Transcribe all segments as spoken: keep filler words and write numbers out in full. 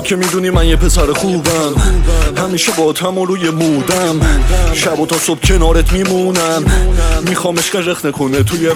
که میدونی من یه پسر خوبم، همیشه با تم و روی مودم، شب و تا صبح کنارت میمونم، میخوام عشق رخ نکنه توی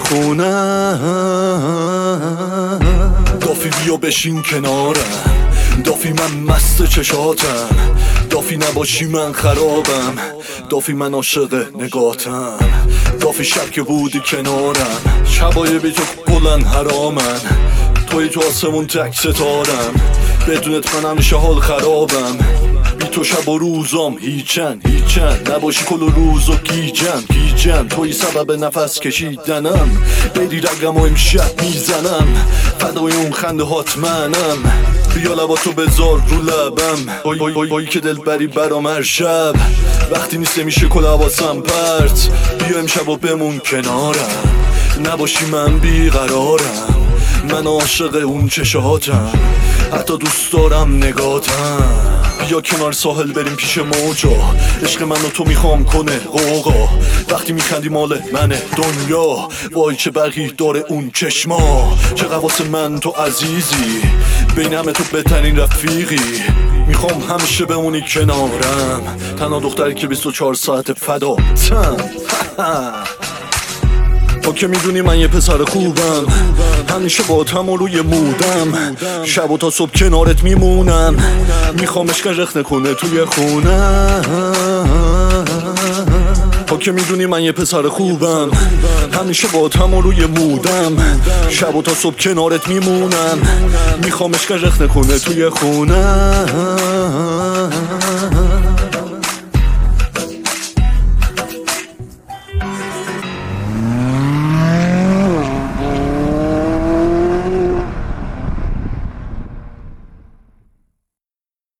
خونم. دافی بیا بشین کنارم، دافی من مست چشاتم، دافی نباشی من خرابم، دافی من عاشق نگاتم، دافی شب که بودی کنارم، شبای بی تو کلن حرامن، توی تو آسمون تک ستارم، بدونت من همیشه حال خرابم، بی تو شب و روزام هیچن هیچن، نباشی کل روزو گیجم گیجم، توی سبب نفس کشیدنم، بری رگم و امشب میزنم، فدای اون خنده هات منم، بیا لباتو بذار رو لبم، بای بای بای بایی که دل بری برام هر شب، وقتی نیست میشه کل حواسم پرت، بیا امشب و بمون کنارم، نباشی من بیقرارم، من عاشق اون چشاتم، حتی دوست دارم نگاتم، بیا کنار ساحل بریم پیش موجا، عشق من و تو میخوام کنه غوغا، وقتی میخندی مال منه دنیا، وای چه برقی داره اون چشما، چه قواس من تو عزیزی، بین همه تو بهترین رفیقی، میخوام همیشه بمونی کنارم، تنها دختری که بیست و چهار ساعت فداتم. تو که میدونی من یه پسر خوبم، همیشه با تم و روی مودم، شب و تا صبح کنارت میمونم، میخوام عشق رخ نکنه توی خونم. تو که میدونی من یه پسر خوبم، همیشه با تم و روی مودم، شب و تا صبح کنارت میمونم، میخوام عشق رخ نکنه توی خونم.